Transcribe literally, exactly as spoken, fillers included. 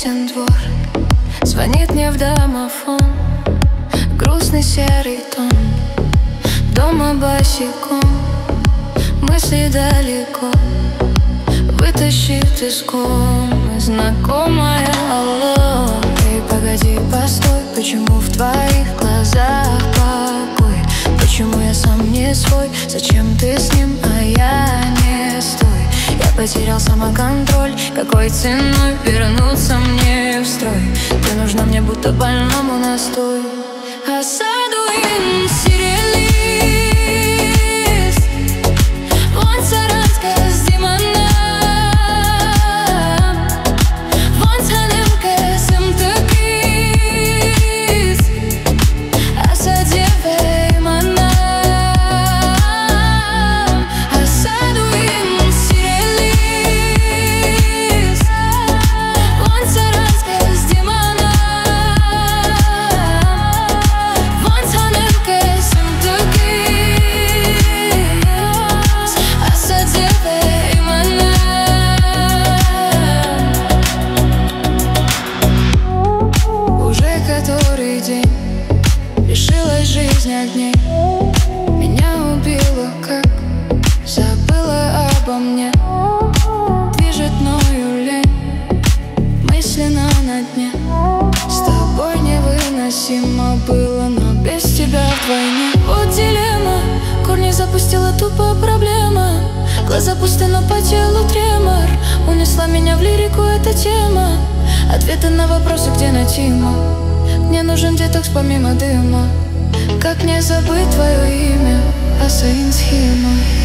тесен двор, звонит мне в домофон грустный серый тон. Дома босиком, мысли далеко, вытащит из комы знакомая алло. Эй, погоди, постой, почему в твоих глазах покой? Почему я сам не свой? Зачем ты с ним, а я не стой? Я потерял самоконтроль, какой ценой вернуться мне в строй? Ты нужна мне будто больному настой. Осаду им сирелист, вон саранская с Димана, вон санемка сым тыкис, осадеве имана. Осаду им сирелист, вон саранская с Димана, вон санемка сым тыкис, осадеве имана. Уже который день лишилась жизнь огней, меня убило, как забыла обо мне. Движет мною лень, мысленно на дне. С тобой невыносимо было, но без тебя вдвойне. Вот дилемма, корни запустила тупо проблема. Глаза пусты, но по телу тремор. Унесла меня в лирику эта тема. Ответы на вопросы, где Натима. Мне нужен детокс помимо дыма. Как не забыть твое имя, Асаин схема.